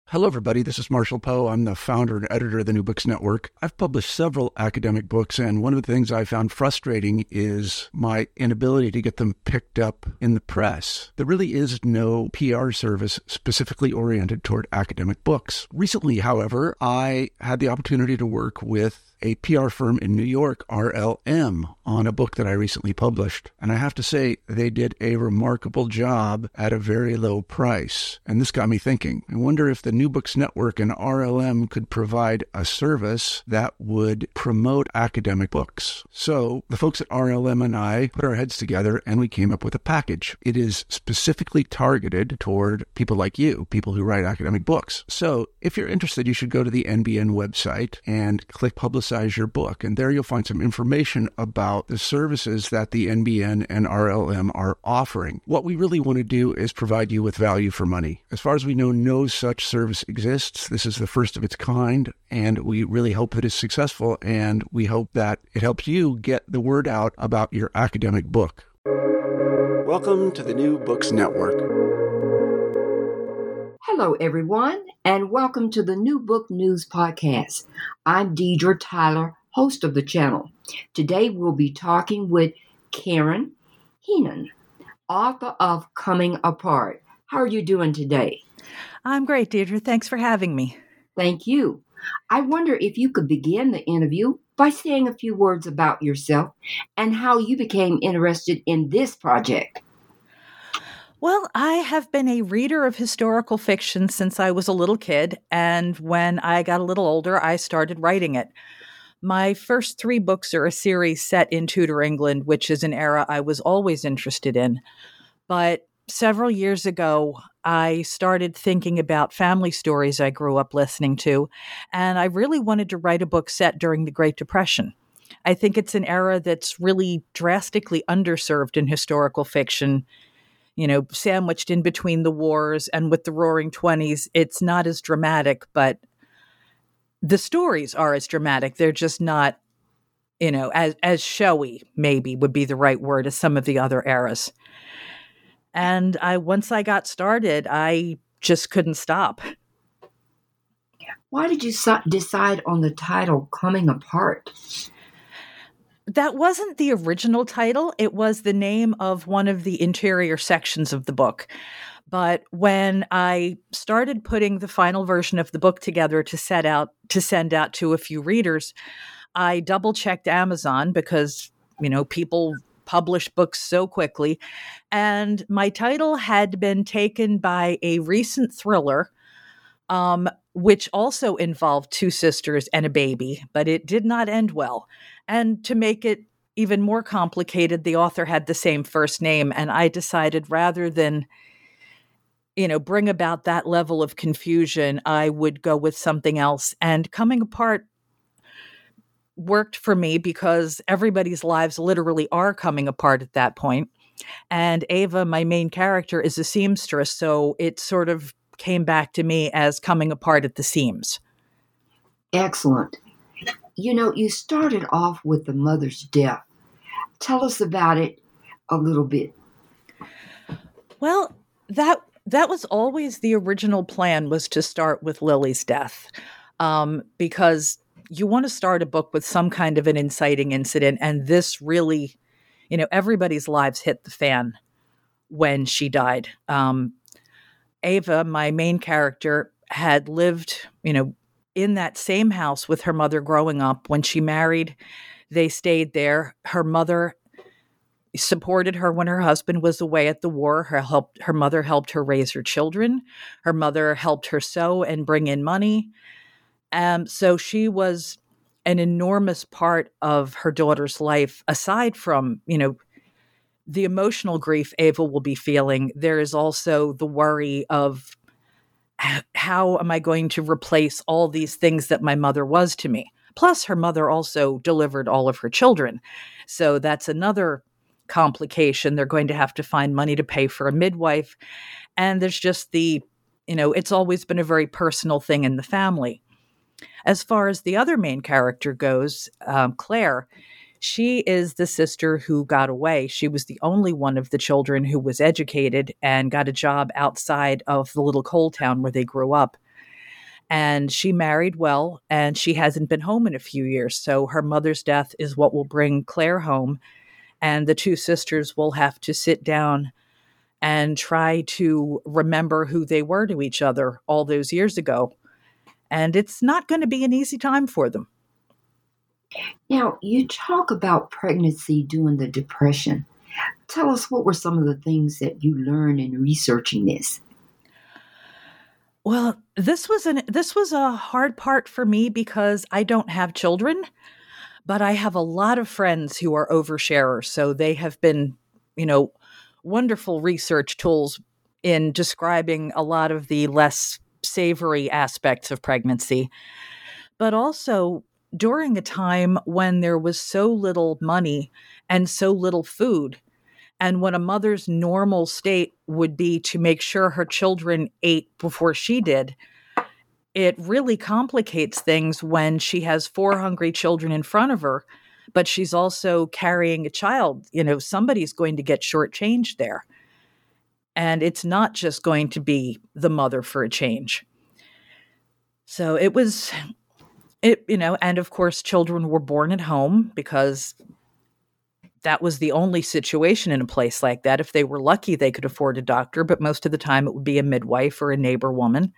Hello, everybody. This is Marshall Poe. I'm the founder and editor of the New Books Network. I've published several academic books, and one of the things I found frustrating is my inability to get them picked up in the press. There really is no PR service specifically oriented toward academic books. Recently, however, I had the opportunity to work with a PR firm in New York, RLM, on a book that I recently published. And I have to say, they did a remarkable job at a very low price. And this got me thinking. I wonder if the New Books Network and RLM could provide a service that would promote academic books. So the folks at RLM and I put our heads together and we came up with a package. It is specifically targeted toward people like you, people who write academic books. So if you're interested, you should go to the NBN website and click Publicize Your Book. And there you'll find some information about the services that the NBN and RLM are offering. What we really want to do is provide you with value for money. As far as we know, no such service exists. This is the first of its kind, and we really hope that it's successful, and we hope that it helps you get the word out about your academic book. Welcome to the New Books Network. Hello, everyone, and welcome to the New Book News Podcast. I'm Deidre Tyler, host of the channel. Today, we'll be talking with Karen Heenan, author of Coming Apart. How are you doing today? I'm great, Deidre. Thanks for having me. Thank you. I wonder if you could begin the interview by saying a few words about yourself and how you became interested in this project. Well, I have been a reader of historical fiction since I was a little kid, and when I got a little older, I started writing it. My first 3 books are a series set in Tudor England, which is an era I was always interested in. But several years ago, I started thinking about family stories I grew up listening to, and I really wanted to write a book set during the Great Depression. I think it's an era that's really drastically underserved in historical fiction. You know, sandwiched in between the wars and with the Roaring Twenties, it's not as dramatic, but the stories are as dramatic. They're just not, as showy, maybe would be the right word, as some of the other eras. And once I got started, I just couldn't stop. Why did you decide on the title Coming Apart? That wasn't the original title. It was the name of one of the interior sections of the book. But when I started putting the final version of the book together to send out to a few readers, I double-checked Amazon because, people publish books so quickly. And my title had been taken by a recent thriller, which also involved 2 sisters and a baby, but it did not end well. And to make it even more complicated, the author had the same first name, and I decided rather than, bring about that level of confusion, I would go with something else. And Coming Apart worked for me because everybody's lives literally are coming apart at that point. And Ava, my main character, is a seamstress, so it sort of came back to me as coming apart at the seams. Excellent. You started off with the mother's death. Tell us about it a little bit. Well, that was always the original plan, was to start with Lily's death, because you want to start a book with some kind of an inciting incident, and this really, everybody's lives hit the fan when she died. Ava, my main character, had lived, in that same house with her mother growing up. When she married, they stayed there. Her mother supported her when her husband was away at the war. Her mother helped her raise her children. Her mother helped her sew and bring in money. So she was an enormous part of her daughter's life. Aside from, the emotional grief Ava will be feeling, there is also the worry of, how am I going to replace all these things that my mother was to me? Plus, her mother also delivered all of her children. So that's another complication. They're going to have to find money to pay for a midwife. And there's just it's always been a very personal thing in the family. As far as the other main character goes, Claire, she is the sister who got away. She was the only one of the children who was educated and got a job outside of the little coal town where they grew up. And she married well, and she hasn't been home in a few years. So her mother's death is what will bring Claire home. And the two sisters will have to sit down and try to remember who they were to each other all those years ago. And it's not going to be an easy time for them. Now, you talk about pregnancy during the Depression. Tell us, what were some of the things that you learned in researching this? Well, this was a hard part for me because I don't have children, but I have a lot of friends who are oversharers. So they have been, wonderful research tools in describing a lot of the less savory aspects of pregnancy. But also during a time when there was so little money and so little food, and when a mother's normal state would be to make sure her children ate before she did, it really complicates things when she has 4 hungry children in front of her, but she's also carrying a child. Somebody's going to get shortchanged there. And it's not just going to be the mother for a change. So and of course, children were born at home because that was the only situation in a place like that. If they were lucky, they could afford a doctor, but most of the time it would be a midwife or a neighbor woman.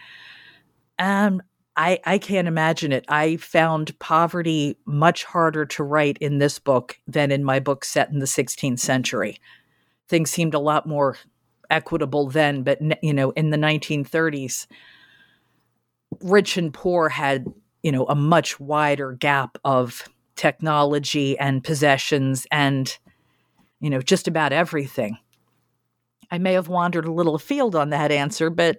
I can't imagine it. I found poverty much harder to write in this book than in my book set in the 16th century. Things seemed a lot more equitable then, but in the 1930s, rich and poor had, a much wider gap of technology and possessions and, just about everything. I may have wandered a little afield on that answer, but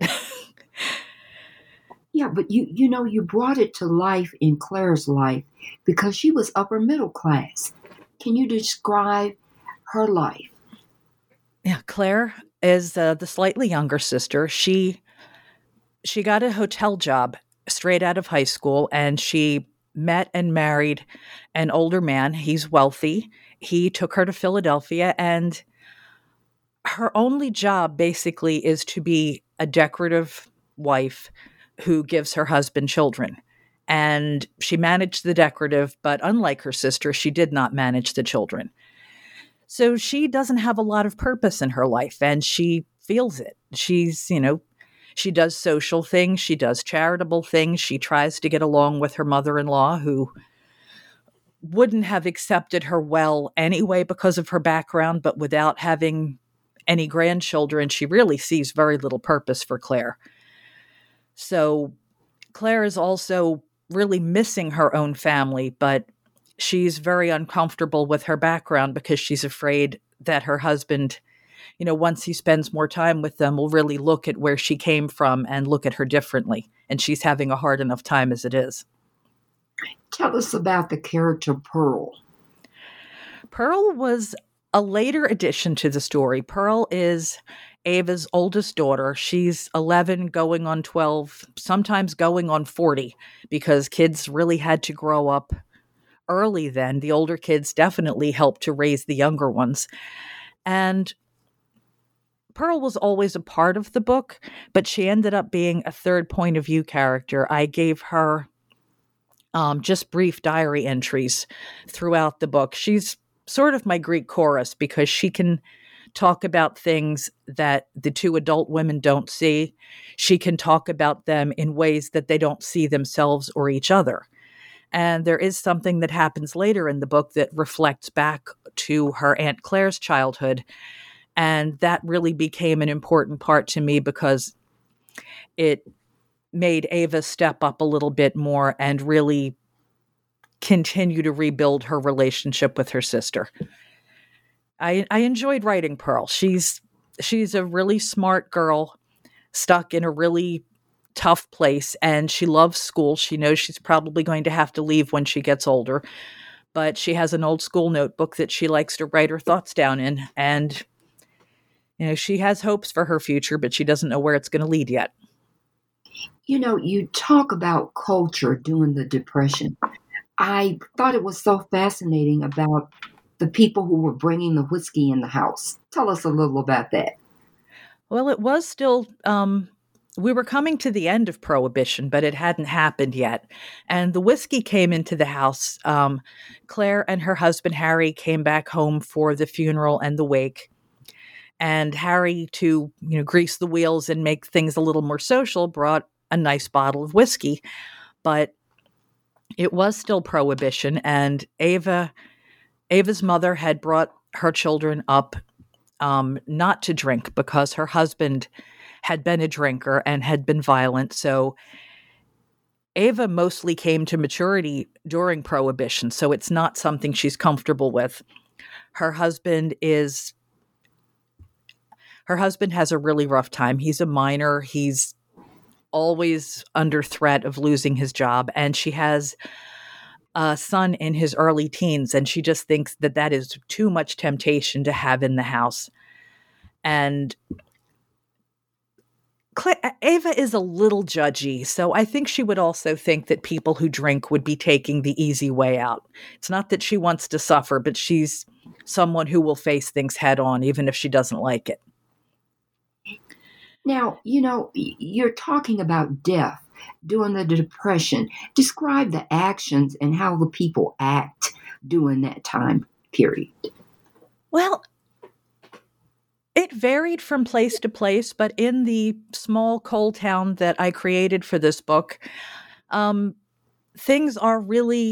Yeah, but you brought it to life in Claire's life because she was upper middle class. Can you describe her life? Yeah, Claire is the slightly younger sister. She got a hotel job straight out of high school, and she met and married an older man. He's wealthy. He took her to Philadelphia, and her only job basically is to be a decorative wife who gives her husband children. And she managed the decorative, but unlike her sister, she did not manage the children. So she doesn't have a lot of purpose in her life, and she feels it. She's, she does social things. She does charitable things. She tries to get along with her mother-in-law, who wouldn't have accepted her well anyway because of her background, but without having any grandchildren, she really sees very little purpose for Claire. So Claire is also really missing her own family, but she's very uncomfortable with her background because she's afraid that her husband, once he spends more time with them, will really look at where she came from and look at her differently. And she's having a hard enough time as it is. Tell us about the character Pearl. Pearl was a later addition to the story. Pearl is Ava's oldest daughter. She's 11, going on 12, sometimes going on 40, because kids really had to grow up early then. The older kids definitely helped to raise the younger ones. And Pearl was always a part of the book, but she ended up being a third point of view character. I gave her just brief diary entries throughout the book. She's sort of my Greek chorus because she can talk about things that the two adult women don't see. She can talk about them in ways that they don't see themselves or each other. And there is something that happens later in the book that reflects back to her Aunt Claire's childhood. And that really became an important part to me because it made Ava step up a little bit more and really continue to rebuild her relationship with her sister. I enjoyed writing Pearl. She's a really smart girl stuck in a really tough place, and she loves school. She knows she's probably going to have to leave when she gets older, but she has an old school notebook that she likes to write her thoughts down in, and she has hopes for her future, but she doesn't know where it's going to lead yet. You talk about culture during the Depression. I thought it was so fascinating about the people who were bringing the whiskey in the house. Tell us a little about that. Well, it was still we were coming to the end of Prohibition, but it hadn't happened yet. And the whiskey came into the house. Claire and her husband, Harry, came back home for the funeral and the wake. And Harry, to grease the wheels and make things a little more social, brought a nice bottle of whiskey. But it was still Prohibition, and Ava's mother had brought her children up not to drink because her husband had been a drinker and had been violent. So Ava mostly came to maturity during Prohibition, so it's not something she's comfortable with. Her husband has a really rough time. He's a miner. He's always under threat of losing his job. And she has a son in his early teens, and she just thinks that is too much temptation to have in the house. And Ava is a little judgy, so I think she would also think that people who drink would be taking the easy way out. It's not that she wants to suffer, but she's someone who will face things head on, even if she doesn't like it. Now, you're talking about death during the Depression. Describe the actions and how the people act during that time period. Well, it varied from place to place, but in the small coal town that I created for this book, things are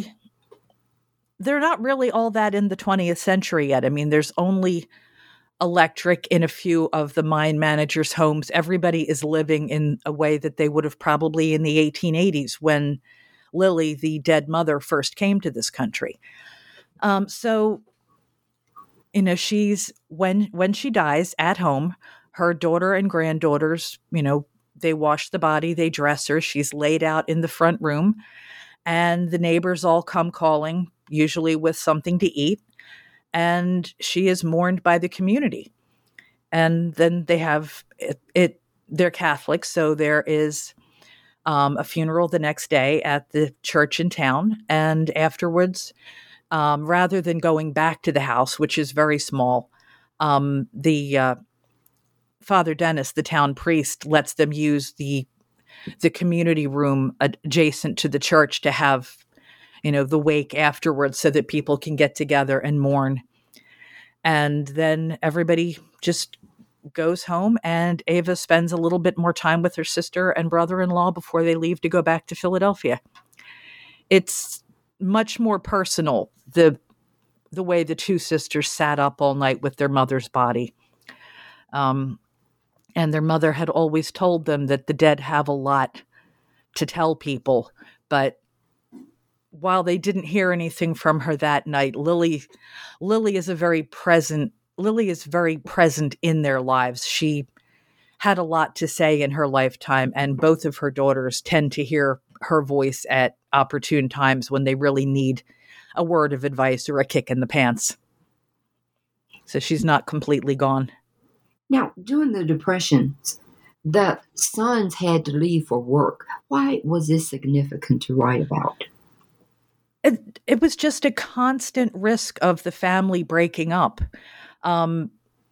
they're not really all that in the 20th century yet. I mean, there's only electric in a few of the mine managers' homes. Everybody is living in a way that they would have probably in the 1880s when Lily, the dead mother, first came to this country. So, she's when she dies at home, her daughter and granddaughters, they wash the body, they dress her. She's laid out in the front room, and the neighbors all come calling, usually with something to eat. And she is mourned by the community. And then they have they're Catholic, so there is a funeral the next day at the church in town. And afterwards, rather than going back to the house, which is very small, the Father Dennis, the town priest, lets them use the community room adjacent to the church to have the wake afterwards so that people can get together and mourn. And then everybody just goes home, and Ava spends a little bit more time with her sister and brother-in-law before they leave to go back to Philadelphia. It's much more personal, the way the two sisters sat up all night with their mother's body. And their mother had always told them that the dead have a lot to tell people, but while they didn't hear anything from her that night, Lily is very present in their lives. She had a lot to say in her lifetime, and both of her daughters tend to hear her voice at opportune times when they really need a word of advice or a kick in the pants. So she's not completely gone. Now, during the Depression, the sons had to leave for work. Why was this significant to write about? It was just a constant risk of the family breaking up. Ava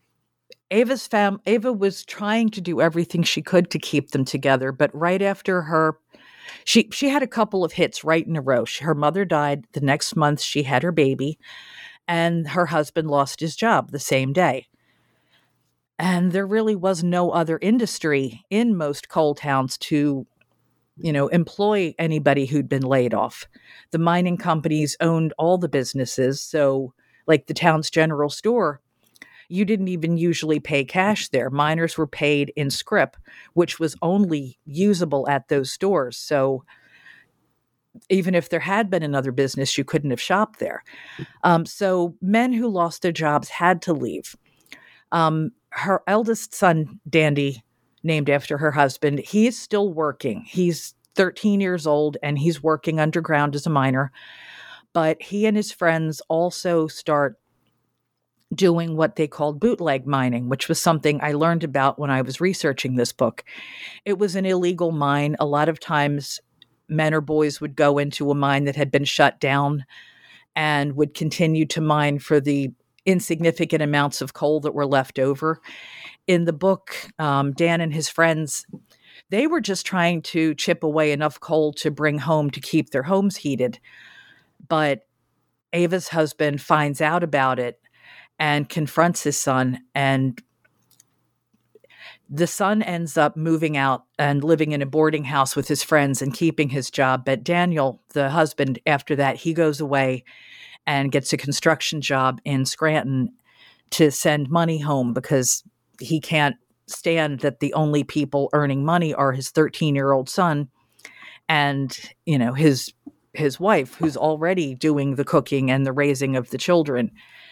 was trying to do everything she could to keep them together, but right after she had a couple of hits right in a row. Her mother died. The next month she had her baby, and her husband lost his job the same day. And there really was no other industry in most coal towns to employ anybody who'd been laid off. The mining companies owned all the businesses. So like the town's general store, you didn't even usually pay cash there. Miners were paid in scrip, which was only usable at those stores. So even if there had been another business, you couldn't have shopped there. So men who lost their jobs had to leave. Her eldest son, Dandy, named after her husband, he's still working. He's 13 years old and he's working underground as a miner. But he and his friends also start doing what they called bootleg mining, which was something I learned about when I was researching this book. It was an illegal mine. A lot of times men or boys would go into a mine that had been shut down and would continue to mine for the insignificant amounts of coal that were left over. In the book, Dan and his friends They were just trying to chip away enough coal to bring home to keep their homes heated. But Ava's husband finds out about it and confronts his son, and the son ends up moving out and living in a boarding house with his friends and keeping his job. But Daniel, the husband, after that, he goes away and gets a construction job in Scranton to send money home because he can't stand that the only people earning money are his 13-year-old son and, his wife, who's already doing the cooking and the raising of the children.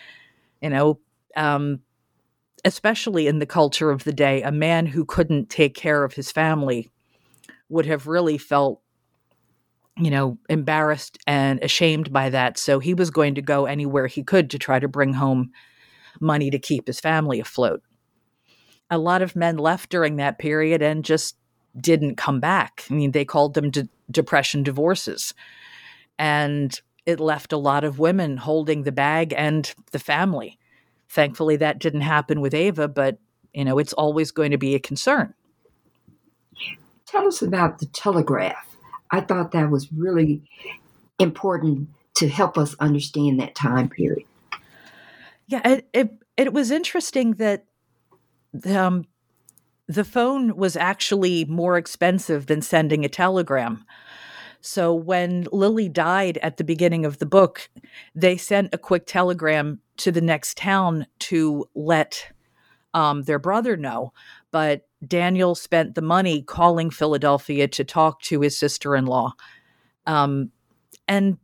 Especially in the culture of the day, a man who couldn't take care of his family would have really felt, embarrassed and ashamed by that. So he was going to go anywhere he could to try to bring home money to keep his family afloat. A lot of men left during that period and just didn't come back. I mean, they called them depression divorces. And it left a lot of women holding the bag and the family. Thankfully, that didn't happen with Ava, but, it's always going to be a concern. Tell us about the telegraph. I thought that was really important to help us understand that time period. Yeah, it was interesting that the phone was actually more expensive than sending a telegram. So when Lily died at the beginning of the book, they sent a quick telegram to the next town to let their brother know. But Daniel spent the money calling Philadelphia to talk to his sister-in-law. And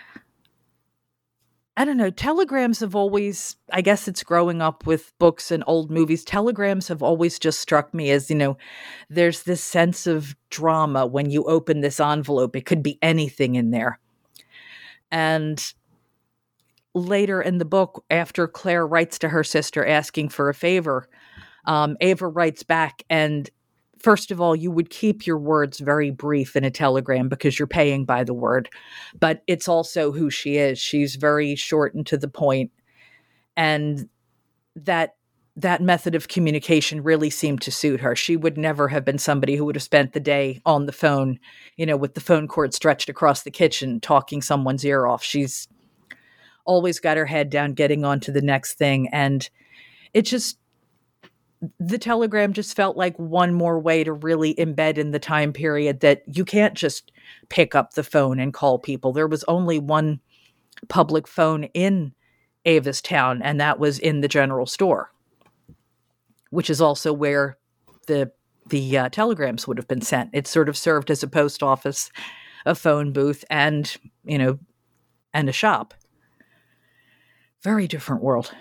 I don't know, telegrams have always, I guess it's growing up with books and old movies, telegrams have always just struck me as, there's this sense of drama when you open this envelope. It could be anything in there. And later in the book, after Claire writes to her sister asking for a favor, Ava writes back, and first of all, you would keep your words very brief in a telegram because you're paying by the word. But it's also who she is. She's very short and to the point. And that method of communication really seemed to suit her. She would never have been somebody who would have spent the day on the phone, with the phone cord stretched across the kitchen, talking someone's ear off. She's always got her head down, getting on to the next thing. And the telegram just felt like one more way to really embed in the time period that you can't just pick up the phone and call people. There was only one public phone in Ava's town, and that was in the general store, which is also where the telegrams would have been sent. It sort of served as a post office, a phone booth, and a shop. Very different world.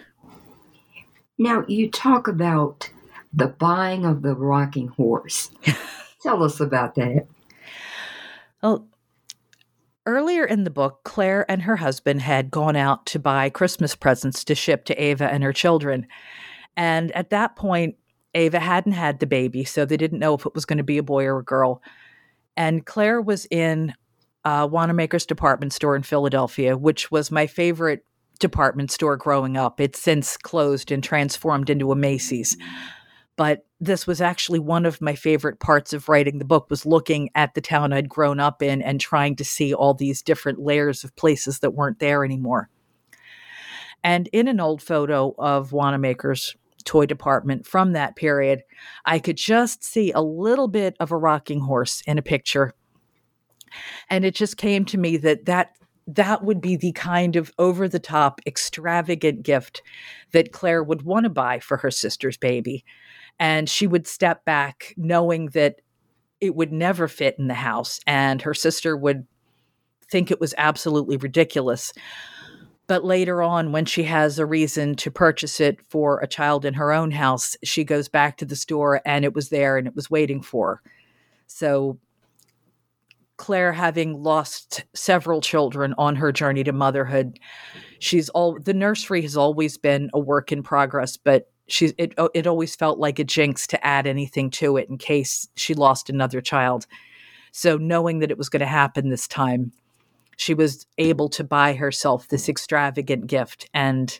Now, you talk about the buying of the rocking horse. Tell us about that. Well, earlier in the book, Claire and her husband had gone out to buy Christmas presents to ship to Ava and her children. And at that point, Ava hadn't had the baby, so they didn't know if it was going to be a boy or a girl. And Claire was in Wanamaker's department store in Philadelphia, which was my favorite department store growing up. It's since closed and transformed into a Macy's. But this was actually one of my favorite parts of writing the book, was looking at the town I'd grown up in and trying to see all these different layers of places that weren't there anymore. And in an old photo of Wanamaker's toy department from that period, I could just see a little bit of a rocking horse in a picture. And it just came to me that would be the kind of over-the-top, extravagant gift that Claire would want to buy for her sister's baby. And she would step back knowing that it would never fit in the house, and her sister would think it was absolutely ridiculous. But later on, when she has a reason to purchase it for a child in her own house, she goes back to the store and it was there and it was waiting for her. So Claire, having lost several children on her journey to motherhood, the nursery has always been a work in progress, but it always felt like a jinx to add anything to it in case she lost another child. So knowing that it was going to happen this time, she was able to buy herself this extravagant gift, and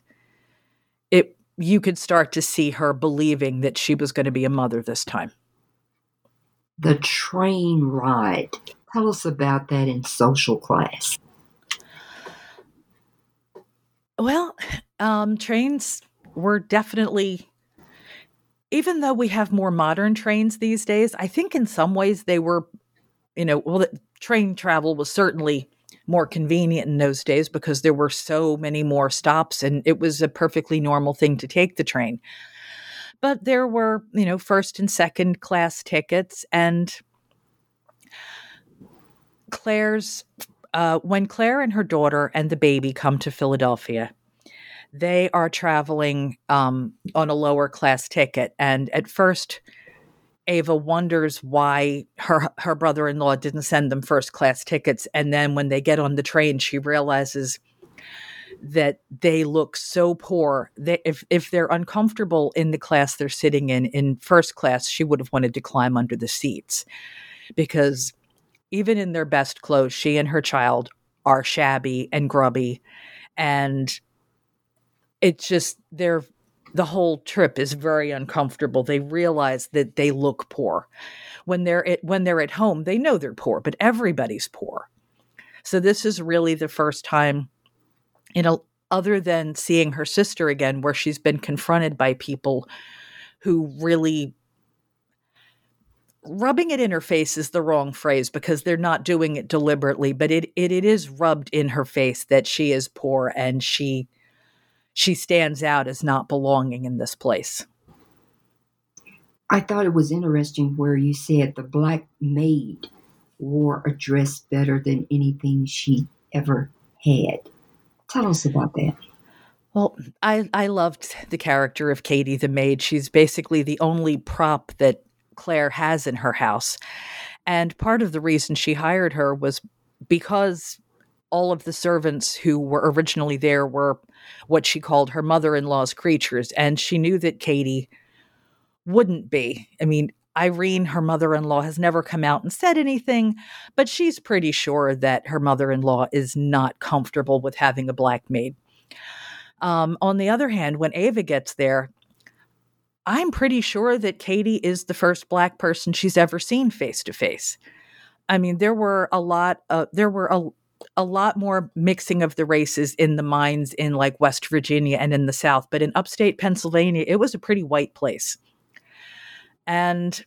you could start to see her believing that she was going to be a mother this time. the train ride. Tell us about that in social class. Well, trains were definitely, even though we have more modern trains these days, I think in some ways they were, the train travel was certainly more convenient in those days because there were so many more stops and it was a perfectly normal thing to take the train. But there were, first and second class tickets, and when Claire and her daughter and the baby come to Philadelphia, they are traveling on a lower class ticket. And at first, Ava wonders why her brother-in-law didn't send them first class tickets. And then when they get on the train, she realizes that they look so poor that if they're uncomfortable in the class they're sitting in first class, she would have wanted to climb under the seats, because even in their best clothes, she and her child are shabby and grubby, and it's just the whole trip is very uncomfortable. They realize that they look poor. When they're at home, they know they're poor, but everybody's poor. So this is really the first time, other than seeing her sister again, where she's been confronted by people who really, rubbing it in her face is the wrong phrase because they're not doing it deliberately, but it is rubbed in her face that she is poor and she stands out as not belonging in this place. I thought it was interesting where you said the black maid wore a dress better than anything she ever had. Tell us about that. Well, I loved the character of Katie the maid. She's basically the only prop that Claire has in her house. And part of the reason she hired her was because all of the servants who were originally there were what she called her mother-in-law's creatures. And she knew that Katie wouldn't be. I mean, Irene, her mother-in-law, has never come out and said anything, but she's pretty sure that her mother-in-law is not comfortable with having a black maid. On the other hand, when Ava gets there, I'm pretty sure that Katie is the first black person she's ever seen face to face. I mean, there were a lot more mixing of the races in the mines in like West Virginia and in the South, but in upstate Pennsylvania, it was a pretty white place. And,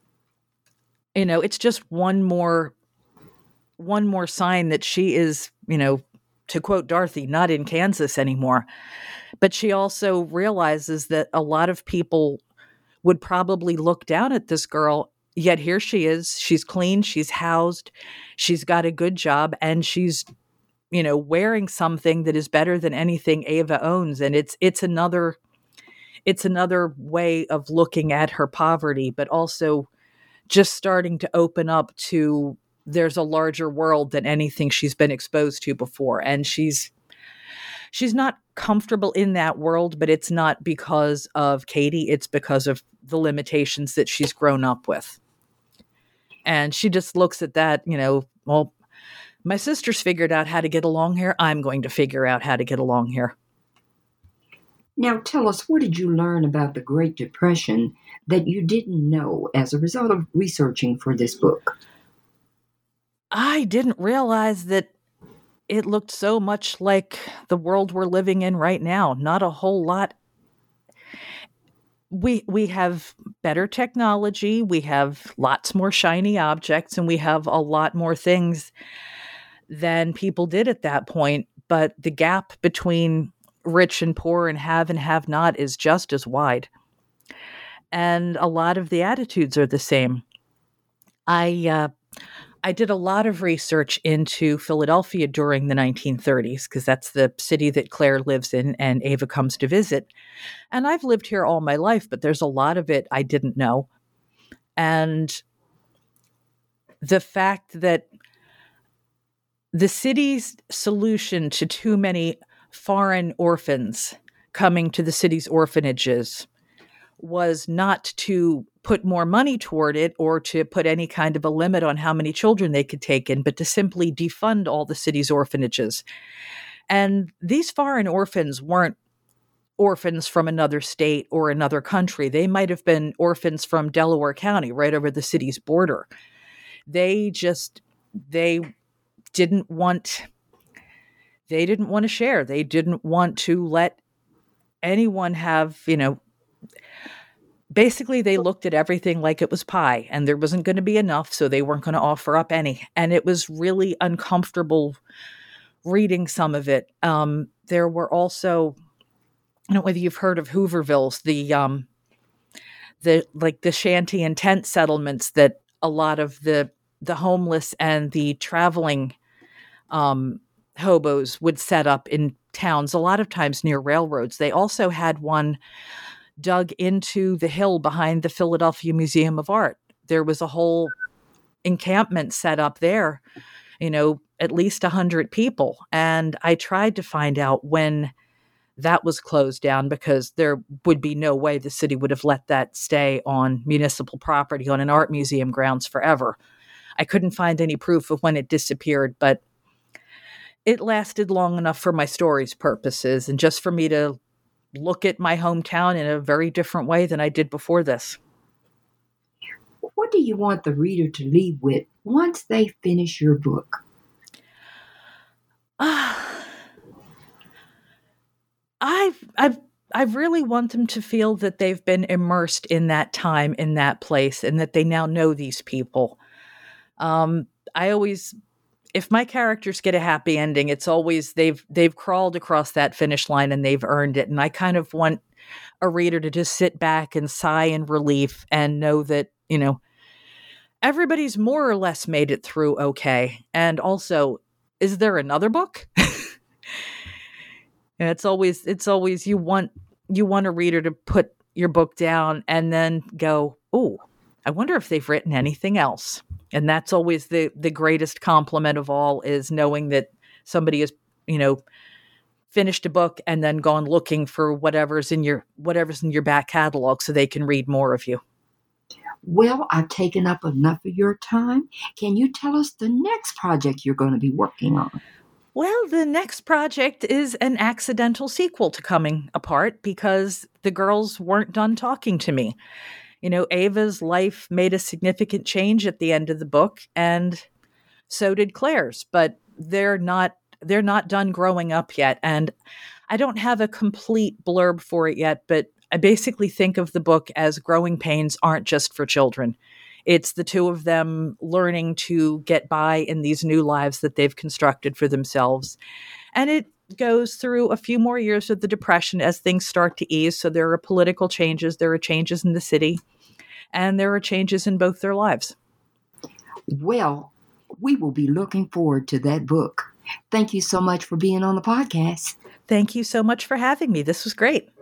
it's just one more sign that she is, to quote Dorothy, not in Kansas anymore. But she also realizes that a lot of people would probably look down at this girl, yet here she is. She's clean, she's housed, she's got a good job, and she's, wearing something that is better than anything Ava owns. And it's another way of looking at her poverty, but also just starting to open up to there's a larger world than anything she's been exposed to before. And she's not comfortable in that world, but it's not because of Katie. It's because of the limitations that she's grown up with. And she just looks at that, well, my sister's figured out how to get along here. I'm going to figure out how to get along here. Now tell us, what did you learn about the Great Depression that you didn't know as a result of researching for this book? I didn't realize that it looked so much like the world we're living in right now. Not a whole lot. We have better technology, we have lots more shiny objects, and we have a lot more things than people did at that point. But the gap between rich and poor and have not is just as wide. And a lot of the attitudes are the same. I did a lot of research into Philadelphia during the 1930s because that's the city that Claire lives in and Ava comes to visit. And I've lived here all my life, but there's a lot of it I didn't know. And the fact that the city's solution to too many foreign orphans coming to the city's orphanages was not to put more money toward it or to put any kind of a limit on how many children they could take in, but to simply defund all the city's orphanages. And these foreign orphans weren't orphans from another state or another country. They might have been orphans from Delaware County, right over the city's border. They didn't want to share. They didn't want to let anyone have, basically they looked at everything like it was pie, and there wasn't going to be enough, so they weren't going to offer up any. And it was really uncomfortable reading some of it. There were also, I don't know whether you've heard of Hoovervilles, the shanty and tent settlements that a lot of the homeless and the traveling hobos would set up in towns, a lot of times near railroads. They also had one dug into the hill behind the Philadelphia Museum of Art. There was a whole encampment set up there, at least 100 people. And I tried to find out when that was closed down, because there would be no way the city would have let that stay on municipal property on an art museum grounds forever. I couldn't find any proof of when it disappeared, but it lasted long enough for my story's purposes and just for me to look at my hometown in a very different way than I did before this. What do you want the reader to leave with once they finish your book? I really want them to feel that they've been immersed in that time, in that place, and that they now know these people. If my characters get a happy ending, it's always they've crawled across that finish line and they've earned it. And I kind of want a reader to just sit back and sigh in relief and know that, everybody's more or less made it through okay. And also, is there another book? And it's always you want a reader to put your book down and then go, "Oh, I wonder if they've written anything else." And that's always the greatest compliment of all, is knowing that somebody has, finished a book and then gone looking for whatever's in your back catalog so they can read more of you. Well, I've taken up enough of your time. Can you tell us the next project you're going to be working on? Well, the next project is an accidental sequel to Coming Apart, because the girls weren't done talking to me. Ava's life made a significant change at the end of the book, and so did Claire's, but they're not done growing up yet. And I don't have a complete blurb for it yet, but I basically think of the book as growing pains aren't just for children. It's the two of them learning to get by in these new lives that they've constructed for themselves. And it goes through a few more years of the Depression as things start to ease. So there are political changes, there are changes in the city, and there are changes in both their lives. Well, we will be looking forward to that book. Thank you so much for being on the podcast. Thank you so much for having me. This was great.